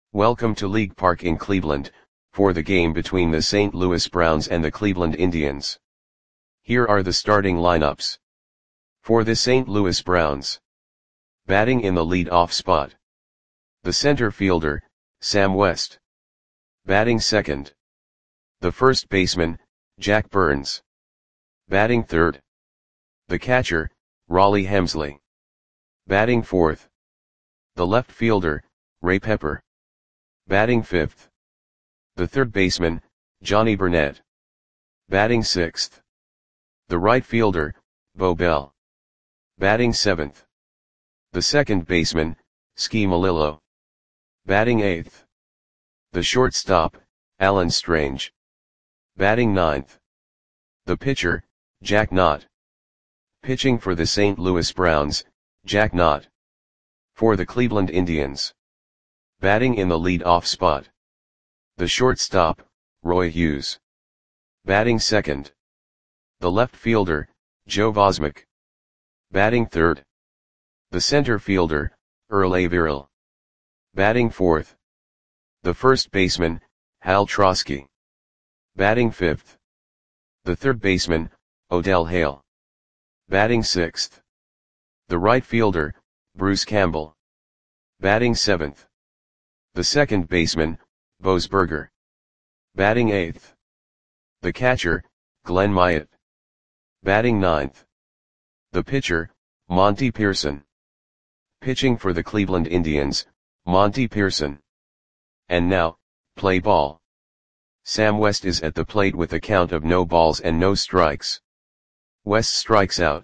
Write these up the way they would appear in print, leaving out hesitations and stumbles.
Welcome to League Park in Cleveland, for the game between the St. Louis Browns and the Cleveland Indians. Here are the starting lineups. For the St. Louis Browns. Batting in the lead-off spot. The center fielder, Sam West. Batting second. The first baseman, Jack Burns. Batting third. The catcher, Rollie Hemsley. Batting fourth. The left fielder, Ray Pepper. Batting fifth. The third baseman, Johnny Burnett. Batting sixth. The right fielder, Bo Bell. Batting seventh. The second baseman, Ski Melillo. Batting eighth. The shortstop, Alan Strange. Batting ninth. The pitcher, Jack Knott. Pitching for the St. Louis Browns, Jack Knott. For the Cleveland Indians. Batting in the lead-off spot. The shortstop, Roy Hughes. Batting second. The left fielder, Joe Vosmick. Batting third. The center fielder, Earl Averill. Batting fourth. The first baseman, Hal Trosky. Batting fifth. The third baseman, Odell Hale. Batting sixth. The right fielder, Bruce Campbell. Batting seventh. The second baseman, Bose Berger. Batting eighth. The catcher, Glenn Myatt. Batting ninth. The pitcher, Monty Pearson. Pitching for the Cleveland Indians, Monty Pearson. And now, play ball. Sam West is at the plate with a count of no balls and no strikes. West strikes out.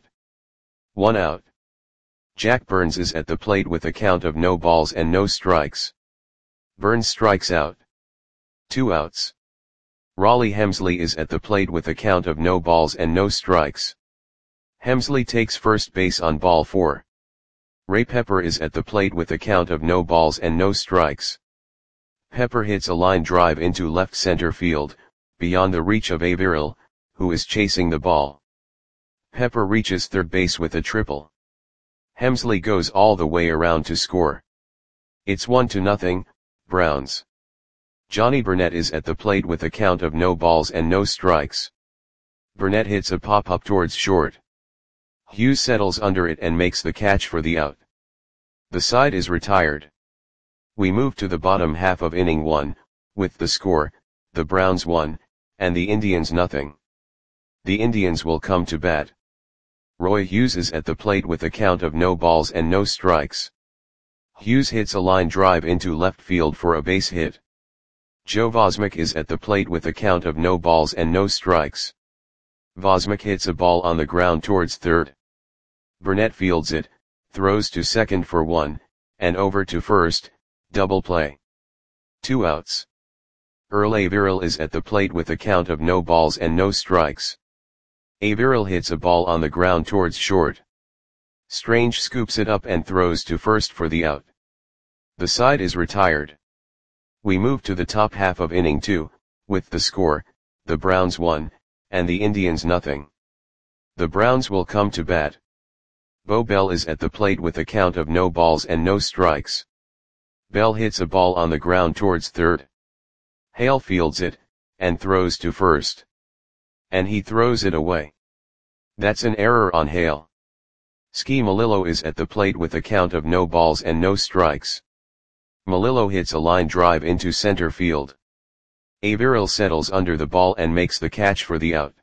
1 out. Jack Burns is at the plate with a count of no balls and no strikes. Burns strikes out. 2 outs. Rollie Hemsley is at the plate with a count of no balls and no strikes. Hemsley takes first base on ball 4. Ray Pepper is at the plate with a count of no balls and no strikes. Pepper hits a line drive into left center field, beyond the reach of Averill, who is chasing the ball. Pepper reaches third base with a triple. Hemsley goes all the way around to score. It's 1-0, Browns. Johnny Burnett is at the plate with a count of no balls and no strikes. Burnett hits a pop-up towards short. Hughes settles under it and makes the catch for the out. The side is retired. We move to the bottom half of inning 1, with the score, the Browns 1, and the Indians 0. The Indians will come to bat. Roy Hughes is at the plate with a count of no balls and no strikes. Hughes hits a line drive into left field for a base hit. Joe Vosmick is at the plate with a count of no balls and no strikes. Vosmick hits a ball on the ground towards third. Burnett fields it, throws to second for 1, and over to first, double play. 2 outs. Earl Averill is at the plate with a count of no balls and no strikes. Averill hits a ball on the ground towards short. Strange scoops it up and throws to first for the out. The side is retired. We move to the top half of inning 2, with the score, the Browns 1, and the Indians 0. The Browns will come to bat. Bo Bell is at the plate with a count of no balls and no strikes. Bell hits a ball on the ground towards third. Hale fields it, and throws to first. And he throws it away. That's an error on Hale. Ski Melillo is at the plate with a count of no balls and no strikes. Melillo hits a line drive into center field. Averill settles under the ball and makes the catch for the out.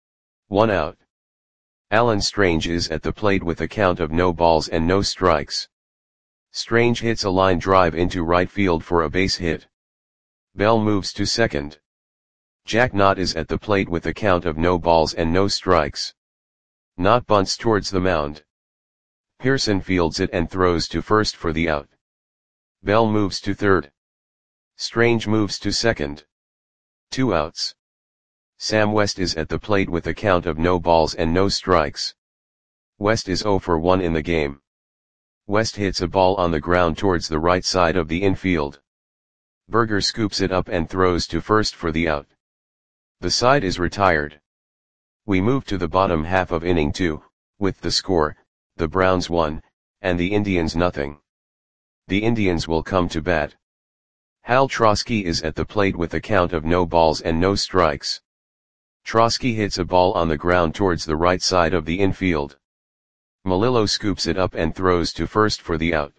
1 out. Alan Strange is at the plate with a count of no balls and no strikes. Strange hits a line drive into right field for a base hit. Bell moves to second. Jack Knott is at the plate with a count of no balls and no strikes. Knott bunts towards the mound. Pearson fields it and throws to first for the out. Bell moves to third. Strange moves to second. 2 outs. Sam West is at the plate with a count of no balls and no strikes. West is 0 for 1 in the game. West hits a ball on the ground towards the right side of the infield. Berger scoops it up and throws to first for the out. The side is retired. We move to the bottom half of inning 2, with the score, the Browns 1, and the Indians 0. The Indians will come to bat. Hal Trosky is at the plate with a count of no balls and no strikes. Trosky hits a ball on the ground towards the right side of the infield. Melillo scoops it up and throws to first for the out.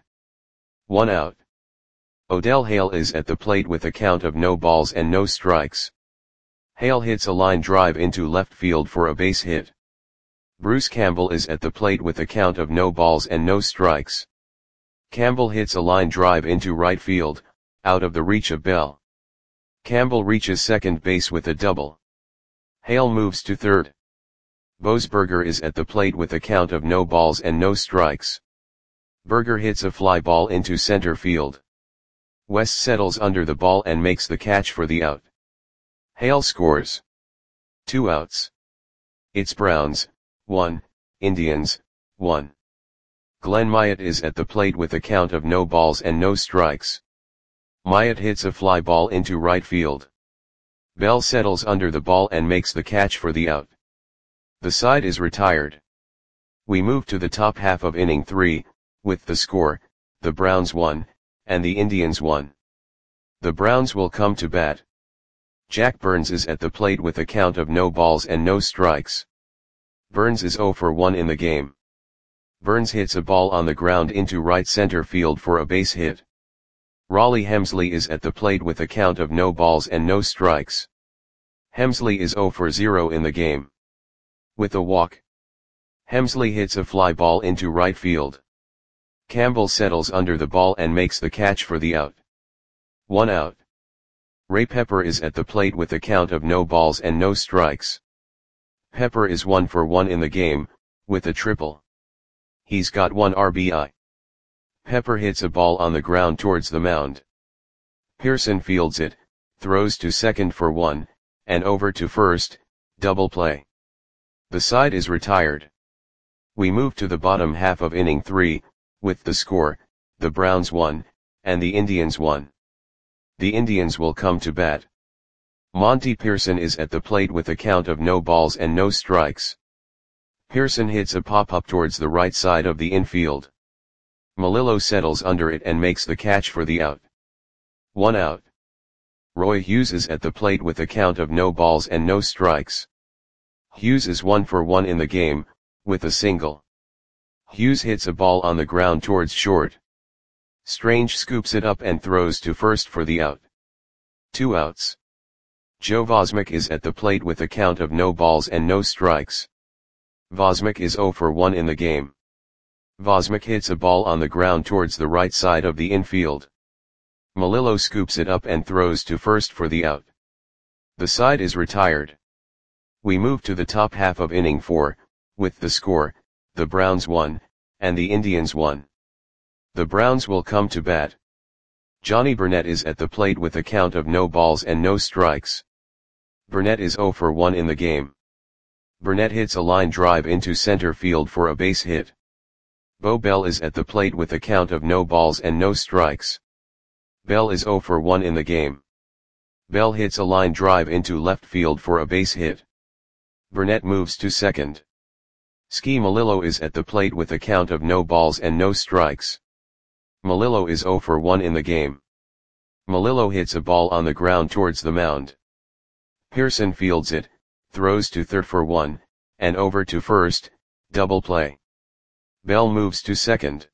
1 out. Odell Hale is at the plate with a count of no balls and no strikes. Hale hits a line drive into left field for a base hit. Bruce Campbell is at the plate with a count of no balls and no strikes. Campbell hits a line drive into right field, out of the reach of Bell. Campbell reaches second base with a double. Hale moves to third. Boesberger is at the plate with a count of no balls and no strikes. Berger hits a fly ball into center field. West settles under the ball and makes the catch for the out. Hale scores. 2 outs. It's Browns, 1, Indians, 1. Glenn Myatt is at the plate with a count of no balls and no strikes. Myatt hits a fly ball into right field. Bell settles under the ball and makes the catch for the out. The side is retired. We move to the top half of inning 3, with the score, the Browns 1, and the Indians 1. The Browns will come to bat. Jack Burns is at the plate with a count of no balls and no strikes. Burns is 0 for 1 in the game. Burns hits a ball on the ground into right center field for a base hit. Raleigh Hemsley is at the plate with a count of no balls and no strikes. Hemsley is 0 for 0 in the game. With a walk. Hemsley hits a fly ball into right field. Campbell settles under the ball and makes the catch for the out. 1 out. Ray Pepper is at the plate with a count of no balls and no strikes. Pepper is 1 for 1 in the game, with a triple. He's got 1 RBI. Pepper hits a ball on the ground towards the mound. Pearson fields it, throws to second for 1, and over to first, double play. The side is retired. We move to the bottom half of inning 3, with the score, the Browns 1, and the Indians 1. The Indians will come to bat. Monty Pearson is at the plate with a count of no balls and no strikes. Pearson hits a pop-up towards the right side of the infield. Melillo settles under it and makes the catch for the out. 1 out. Roy Hughes is at the plate with a count of no balls and no strikes. Hughes is 1 for 1 in the game, with a single. Hughes hits a ball on the ground towards short. Strange scoops it up and throws to first for the out. 2 outs. Joe Vosmick is at the plate with a count of no balls and no strikes. Vosmick is 0 for 1 in the game. Vosmick hits a ball on the ground towards the right side of the infield. Melillo scoops it up and throws to first for the out. The side is retired. We move to the top half of inning 4, with the score, the Browns 1, and the Indians 1. The Browns will come to bat. Johnny Burnett is at the plate with a count of no balls and no strikes. Burnett is 0 for 1 in the game. Burnett hits a line drive into center field for a base hit. Bo Bell is at the plate with a count of no balls and no strikes. Bell is 0 for 1 in the game. Bell hits a line drive into left field for a base hit. Burnett moves to second. Ski Melillo is at the plate with a count of no balls and no strikes. Melillo is 0 for 1 in the game. Melillo hits a ball on the ground towards the mound. Pearson fields it, throws to third for 1, and over to first, double play. Bell moves to second.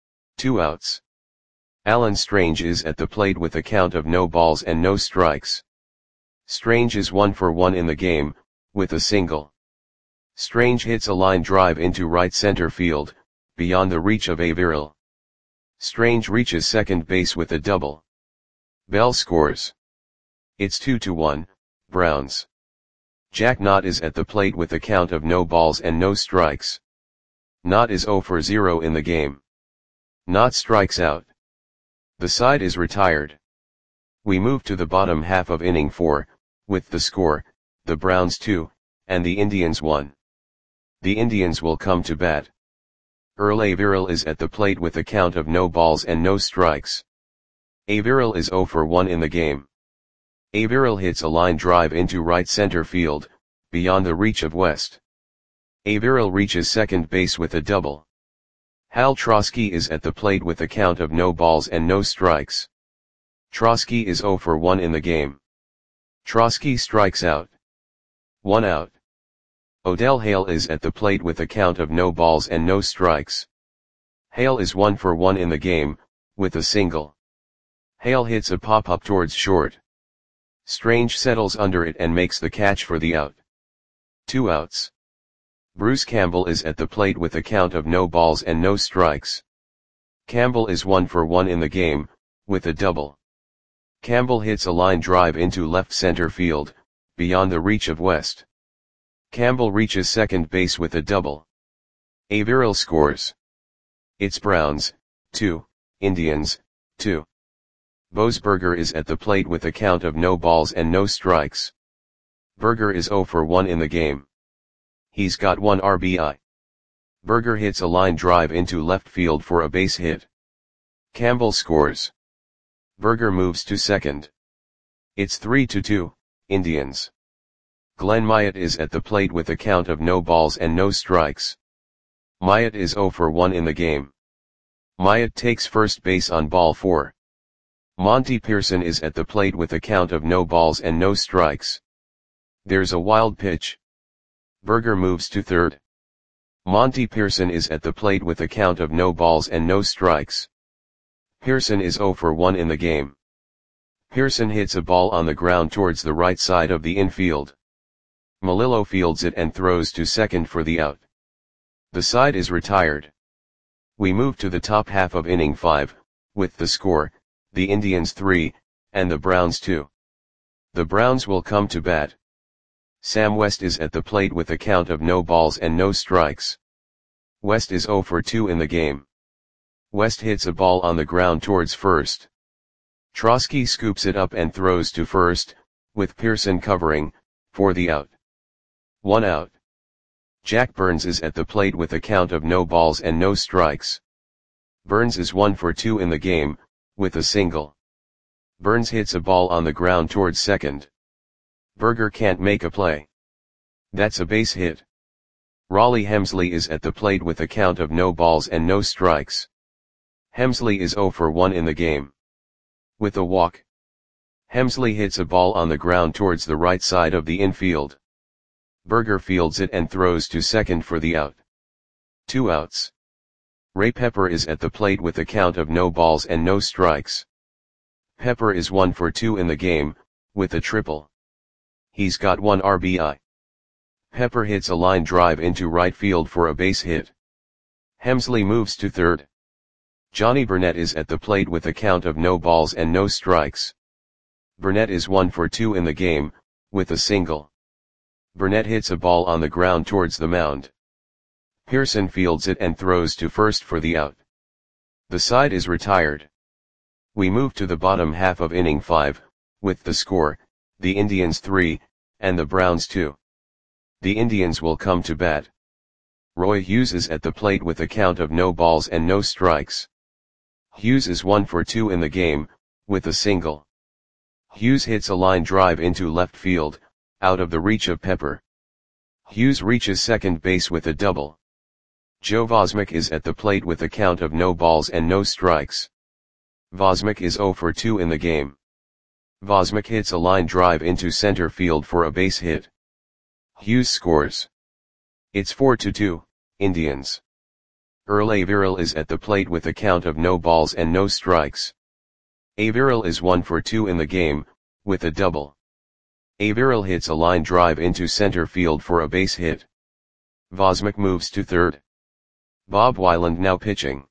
2 outs. Alan Strange is at the plate with a count of no balls and no strikes. Strange is 1 for 1 in the game, with a single. Strange hits a line drive into right center field, beyond the reach of Averill. Strange reaches second base with a double. Bell scores. It's 2-1, Browns. Jack Knott is at the plate with a count of no balls and no strikes. Knott is 0 for 0 in the game. Knott strikes out. The side is retired. We move to the bottom half of inning 4, with the score, the Browns 2, and the Indians 1. The Indians will come to bat. Earl Averill is at the plate with a count of no balls and no strikes. Averill is 0 for 1 in the game. Averill hits a line drive into right center field, beyond the reach of West. Averill reaches second base with a double. Hal Trosky is at the plate with a count of no balls and no strikes. Trotsky is 0 for 1 in the game. Trotsky strikes out. 1 out. Odell Hale is at the plate with a count of no balls and no strikes. Hale is 1 for 1 in the game, with a single. Hale hits a pop-up towards short. Strange settles under it and makes the catch for the out. 2 outs. Bruce Campbell is at the plate with a count of no balls and no strikes. Campbell is 1 for 1 in the game, with a double. Campbell hits a line drive into left center field, beyond the reach of West. Campbell reaches second base with a double. Averill scores. It's Browns, 2, Indians, 2. Boasberger is at the plate with a count of no balls and no strikes. Berger is 0 for 1 in the game. He's got 1 RBI. Berger hits a line drive into left field for a base hit. Campbell scores. Berger moves to second. It's 3-2, Indians. Glenn Myatt is at the plate with a count of no balls and no strikes. Myatt is 0 for 1 in the game. Myatt takes first base on ball 4. Monty Pearson is at the plate with a count of no balls and no strikes. There's a wild pitch. Berger moves to third. Monty Pearson is at the plate with a count of no balls and no strikes. Pearson is 0 for 1 in the game. Pearson hits a ball on the ground towards the right side of the infield. Melillo fields it and throws to second for the out. The side is retired. We move to the top half of inning 5, with the score, the Indians 3, and the Browns 2. The Browns will come to bat. Sam West is at the plate with a count of no balls and no strikes. West is 0 for 2 in the game. West hits a ball on the ground towards first. Trotsky scoops it up and throws to first, with Pearson covering, for the out. 1 out. Jack Burns is at the plate with a count of no balls and no strikes. Burns is 1 for 2 in the game, with a single. Burns hits a ball on the ground towards second. Berger can't make a play. That's a base hit. Raleigh Hemsley is at the plate with a count of no balls and no strikes. Hemsley is 0 for 1 in the game. With a walk. Hemsley hits a ball on the ground towards the right side of the infield. Berger fields it and throws to second for the out. 2 outs. Ray Pepper is at the plate with a count of no balls and no strikes. Pepper is 1 for 2 in the game, with a triple. He's got 1 RBI. Pepper hits a line drive into right field for a base hit. Hemsley moves to third. Johnny Burnett is at the plate with a count of no balls and no strikes. Burnett is 1 for 2 in the game, with a single. Burnett hits a ball on the ground towards the mound. Pearson fields it and throws to first for the out. The side is retired. We move to the bottom half of inning 5, with the score, the Indians 3, and the Browns 2. The Indians will come to bat. Roy Hughes is at the plate with a count of no balls and no strikes. Hughes is 1 for 2 in the game, with a single. Hughes hits a line drive into left field, out of the reach of Pepper. Hughes reaches second base with a double. Joe Vosmick is at the plate with a count of no balls and no strikes. Vosmick is 0 for 2 in the game. Vosmick hits a line drive into center field for a base hit. Hughes scores. It's 4-2, Indians. Earl Averill is at the plate with a count of no balls and no strikes. Averill is 1 for 2 in the game, with a double. Averill hits a line drive into center field for a base hit. Vosmick moves to third. Bob Weiland now pitching.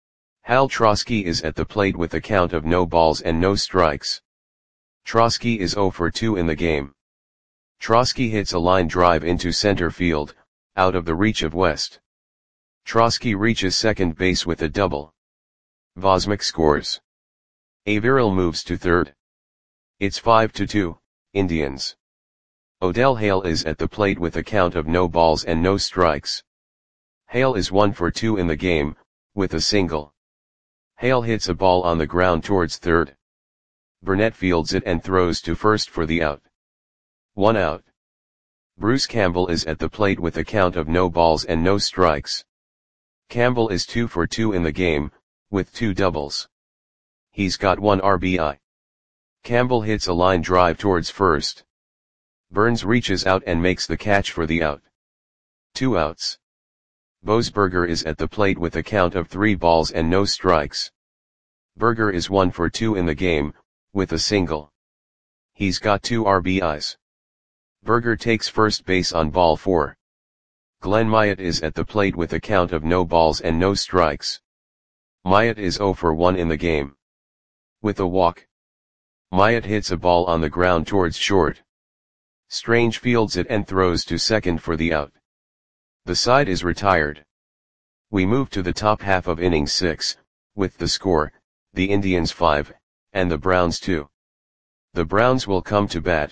Hal Trotsky is at the plate with a count of no balls and no strikes. Trotsky is 0 for 2 in the game. Trotsky hits a line drive into center field, out of the reach of West. Trotsky reaches second base with a double. Vosmick scores. Averill moves to third. It's 5-2, Indians. Odell Hale is at the plate with a count of no balls and no strikes. Hale is 1 for 2 in the game, with a single. Hale hits a ball on the ground towards third. Burnett fields it and throws to first for the out. 1 out. Bruce Campbell is at the plate with a count of no balls and no strikes. Campbell is 2 for 2 in the game, with 2 doubles. He's got 1 RBI. Campbell hits a line drive towards first. Burns reaches out and makes the catch for the out. 2 outs. Boasberger is at the plate with a count of 3 balls and no strikes. Berger is 1 for 2 in the game, with a single. He's got 2 RBIs. Berger takes first base on ball 4. Glenn Myatt is at the plate with a count of no balls and no strikes. Myatt is 0 for 1 in the game. With a walk. Myatt hits a ball on the ground towards short. Strange fields it and throws to second for the out. The side is retired. We move to the top half of inning 6, with the score, the Indians 5, and the Browns 2. The Browns will come to bat.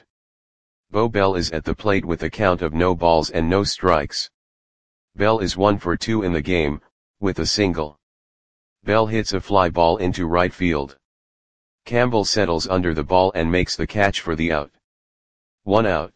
Bo Bell is at the plate with a count of no balls and no strikes. Bell is 1 for 2 in the game, with a single. Bell hits a fly ball into right field. Campbell settles under the ball and makes the catch for the out. 1 out.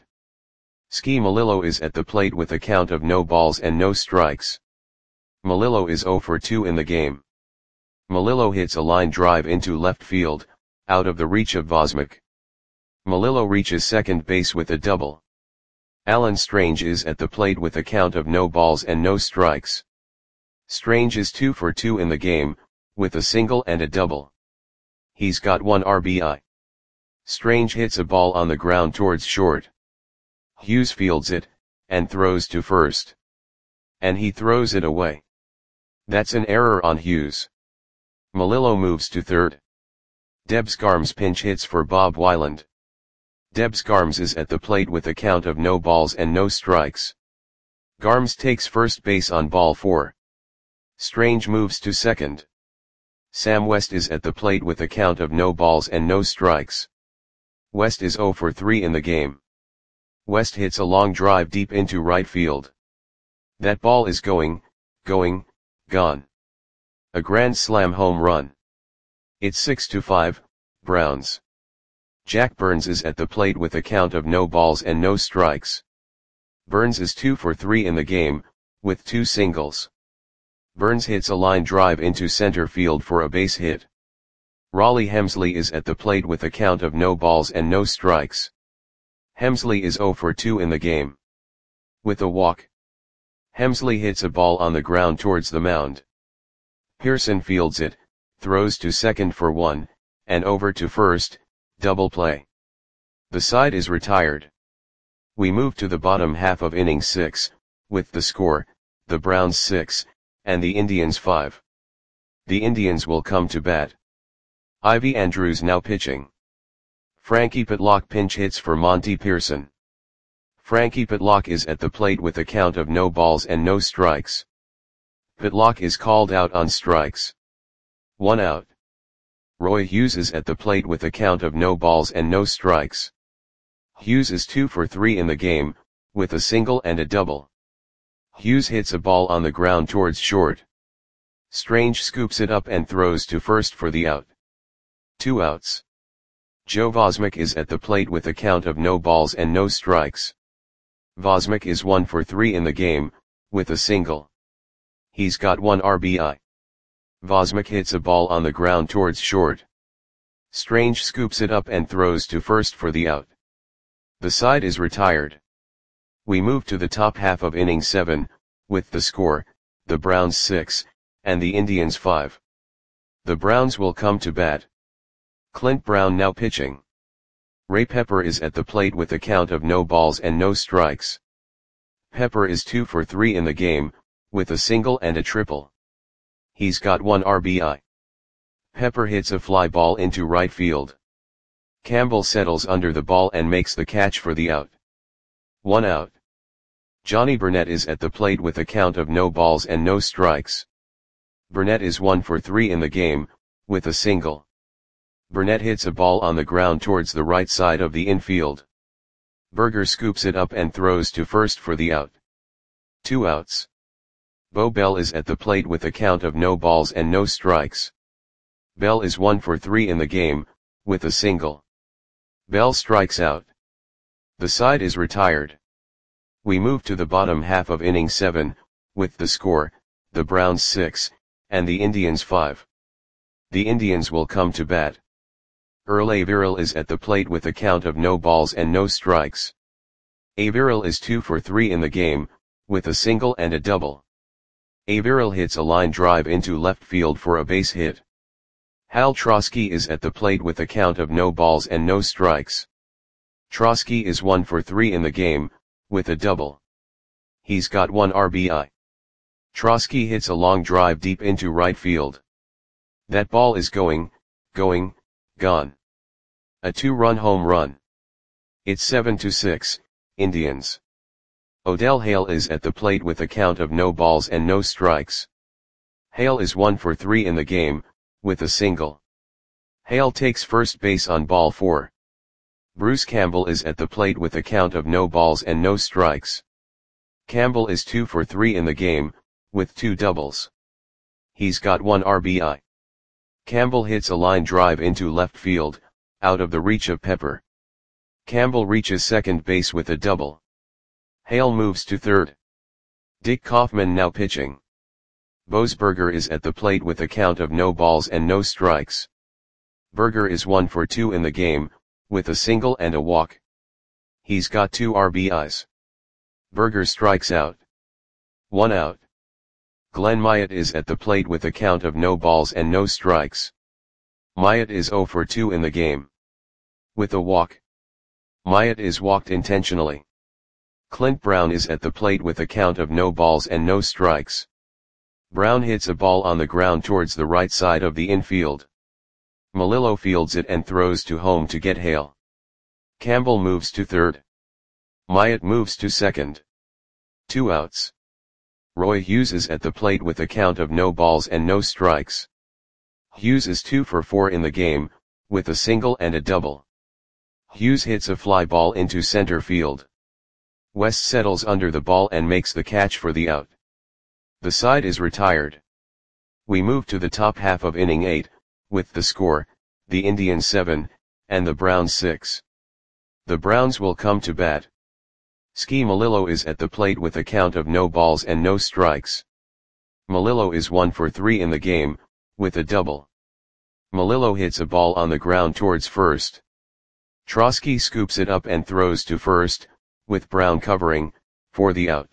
Ski Melillo is at the plate with a count of no balls and no strikes. Melillo is 0 for 2 in the game. Melillo hits a line drive into left field, out of the reach of Vosmik. Melillo reaches second base with a double. Alan Strange is at the plate with a count of no balls and no strikes. Strange is 2 for 2 in the game, with a single and a double. He's got 1 RBI. Strange hits a ball on the ground towards short. Hughes fields it, and throws to first. And he throws it away. That's an error on Hughes. Melillo moves to third. Debs Garms pinch hits for Bob Weiland. Debs Garms is at the plate with a count of no balls and no strikes. Garms takes first base on ball 4. Strange moves to second. Sam West is at the plate with a count of no balls and no strikes. West is 0 for 3 in the game. West hits a long drive deep into right field. That ball is gone. A grand slam home run. It's 6-5, Browns. Jack Burns is at the plate with a count of no balls and no strikes. Burns is 2 for 3 in the game, with 2 singles. Burns hits a line drive into center field for a base hit. Raleigh Hemsley is at the plate with a count of no balls and no strikes. Hemsley is 0 for 2 in the game. With a walk. Hemsley hits a ball on the ground towards the mound. Pearson fields it, throws to second for 1, and over to first, double play. The side is retired. We move to the bottom half of inning 6, with the score, the Browns 6, and the Indians 5. The Indians will come to bat. Ivy Andrews now pitching. Frankie Pitlock pinch hits for Monty Pearson. Frankie Pitlock is at the plate with a count of no balls and no strikes. Pitlock is called out on strikes. 1 out. Roy Hughes is at the plate with a count of no balls and no strikes. Hughes is 2 for 3 in the game, with a single and a double. Hughes hits a ball on the ground towards short. Strange scoops it up and throws to first for the out. 2 outs. Joe Vosmik is at the plate with a count of no balls and no strikes. Vosmik is 1 for 3 in the game, with a single. He's got 1 RBI. Vosmik hits a ball on the ground towards short. Strange scoops it up and throws to first for the out. The side is retired. We move to the top half of inning 7, with the score, the Browns 6, and the Indians 5. The Browns will come to bat. Clint Brown now pitching. Ray Pepper is at the plate with a count of no balls and no strikes. Pepper is 2 for 3 in the game, with a single and a triple. He's got 1 RBI. Pepper hits a fly ball into right field. Campbell settles under the ball and makes the catch for the out. 1 out. Johnny Burnett is at the plate with a count of no balls and no strikes. Burnett is 1 for 3 in the game, with a single. Burnett hits a ball on the ground towards the right side of the infield. Berger scoops it up and throws to first for the out. 2 outs. Bo Bell is at the plate with a count of no balls and no strikes. Bell is 1 for 3 in the game, with a single. Bell strikes out. The side is retired. We move to the bottom half of inning 7, with the score, the Browns 6, and the Indians 5. The Indians will come to bat. Earl Averill is at the plate with a count of no balls and no strikes. Averill is 2 for 3 in the game, with a single and a double. Averill hits a line drive into left field for a base hit. Hal Trosky is at the plate with a count of no balls and no strikes. Trosky is 1 for 3 in the game, with a double. He's got 1 RBI. Trosky hits a long drive deep into right field. That ball is gone. A 2-run home run. It's 7-6, Indians. Odell Hale is at the plate with a count of no balls and no strikes. Hale is 1 for 3 in the game, with a single. Hale takes first base on ball 4. Bruce Campbell is at the plate with a count of no balls and no strikes. Campbell is 2 for 3 in the game, with 2 doubles. He's got 1 RBI. Campbell hits a line drive into left field, out of the reach of Pepper. Campbell reaches second base with a double. Hale moves to third. Dick Kaufman now pitching. Boasberger is at the plate with a count of no balls and no strikes. Berger is 1 for 2 in the game, with a single and a walk. He's got 2 RBIs. Berger strikes out. 1 out. Glenn Myatt is at the plate with a count of no balls and no strikes. Myatt is 0 for 2 in the game. With a walk. Myatt is walked intentionally. Clint Brown is at the plate with a count of no balls and no strikes. Brown hits a ball on the ground towards the right side of the infield. Melillo fields it and throws to home to get Hale. Campbell moves to third. Myatt moves to second. 2 outs. Roy Hughes is at the plate with a count of no balls and no strikes. Hughes is 2 for 4 in the game, with a single and a double. Hughes hits a fly ball into center field. West settles under the ball and makes the catch for the out. The side is retired. We move to the top half of inning 8, with the score, the Indians 7, and the Browns 6. The Browns will come to bat. Ski Melillo is at the plate with a count of no balls and no strikes. Melillo is 1 for 3 in the game, with a double. Melillo hits a ball on the ground towards first. Trosky scoops it up and throws to first, with Brown covering, for the out.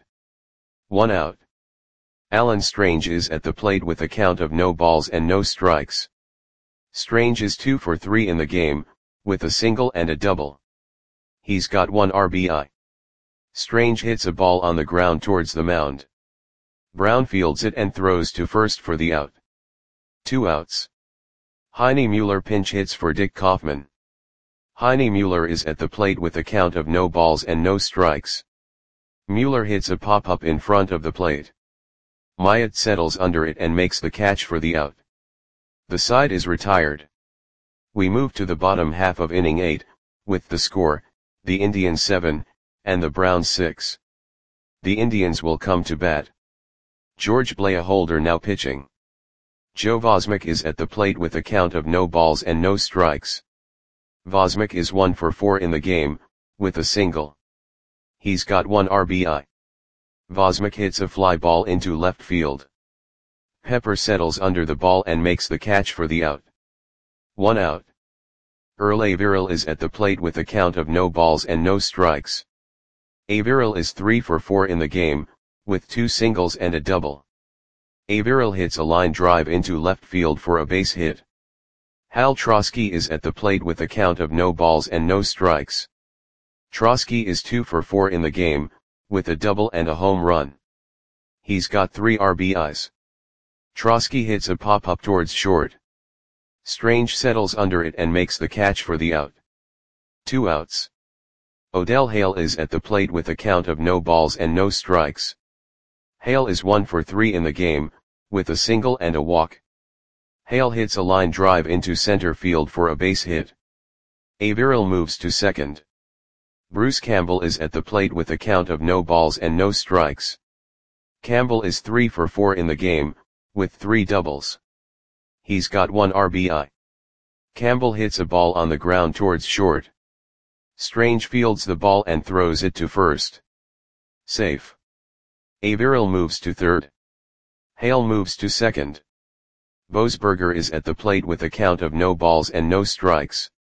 1 out. Alan Strange is at the plate with a count of no balls and no strikes. Strange is 2 for 3 in the game, with a single and a double. He's got 1 RBI. Strange hits a ball on the ground towards the mound. Brown fields it and throws to first for the out. 2 outs. Heine Mueller pinch hits for Dick Kaufman. Heine Mueller is at the plate with a count of no balls and no strikes. Mueller hits a pop-up in front of the plate. Myatt settles under it and makes the catch for the out. The side is retired. We move to the bottom half of inning 8, with the score, the Indians 7, and the Browns 6. The Indians will come to bat. George Blaholder now pitching. Joe Vosmick is at the plate with a count of no balls and no strikes. Vosmick is 1 for 4 in the game, with a single. He's got 1 RBI. Vosmick hits a fly ball into left field. Pepper settles under the ball and makes the catch for the out. 1 out. Earl Averill is at the plate with a count of no balls and no strikes. Averill is 3 for 4 in the game, with 2 singles and a double. Averill hits a line drive into left field for a base hit. Hal Trosky is at the plate with a count of no balls and no strikes. Trosky is 2 for 4 in the game, with a double and a home run. He's got 3 RBIs. Trosky hits a pop-up towards short. Strange settles under it and makes the catch for the out. 2 outs. Odell Hale is at the plate with a count of no balls and no strikes. Hale is 1 for 3 in the game, with a single and a walk. Hale hits a line drive into center field for a base hit. Averill moves to second. Bruce Campbell is at the plate with a count of no balls and no strikes. Campbell is 3 for 4 in the game, with 3 doubles. He's got 1 RBI. Campbell hits a ball on the ground towards short. Strange fields the ball and throws it to first. Safe. Averill moves to third. Hale moves to second. Boasberger is at the plate with a count of no balls and no strikes.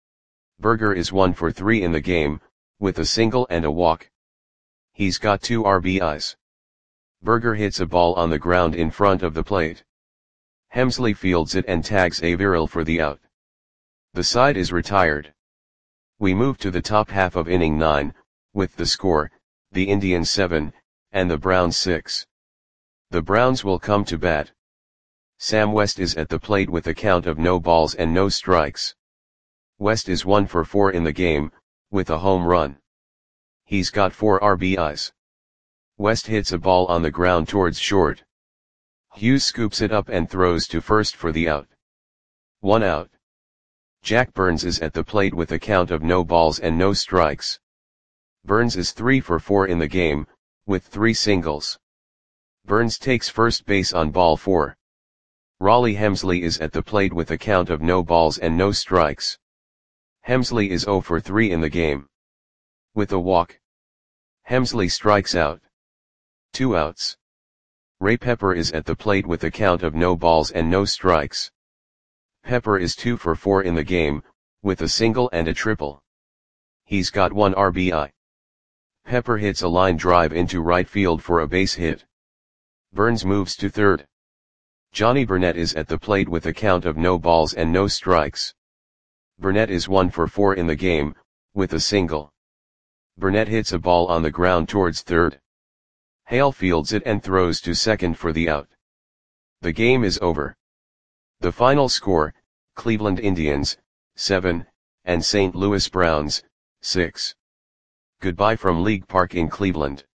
Berger is 1 for 3 in the game, with a single and a walk. He's got 2 RBIs. Berger hits a ball on the ground in front of the plate. Hemsley fields it and tags Averill for the out. The side is retired. We move to the top half of inning 9, with the score, the Indians 7, and the Browns 6. The Browns will come to bat. Sam West is at the plate with a count of no balls and no strikes. West is 1 for 4 in the game, with a home run. He's got 4 RBIs. West hits a ball on the ground towards short. Hughes scoops it up and throws to first for the out. 1 out. Jack Burns is at the plate with a count of no balls and no strikes. Burns is 3 for 4 in the game, with 3 singles. Burns takes first base on ball 4. Raleigh Hemsley is at the plate with a count of no balls and no strikes. Hemsley is 0 for 3 in the game. With a walk. Hemsley strikes out. 2 outs. Ray Pepper is at the plate with a count of no balls and no strikes. Pepper is 2 for 4 in the game, with a single and a triple. He's got 1 RBI. Pepper hits a line drive into right field for a base hit. Burns moves to third. Johnny Burnett is at the plate with a count of no balls and no strikes. Burnett is 1 for 4 in the game, with a single. Burnett hits a ball on the ground towards third. Hale fields it and throws to second for the out. The game is over. The final score, Cleveland Indians, 7, and St. Louis Browns, 6. Goodbye from League Park in Cleveland.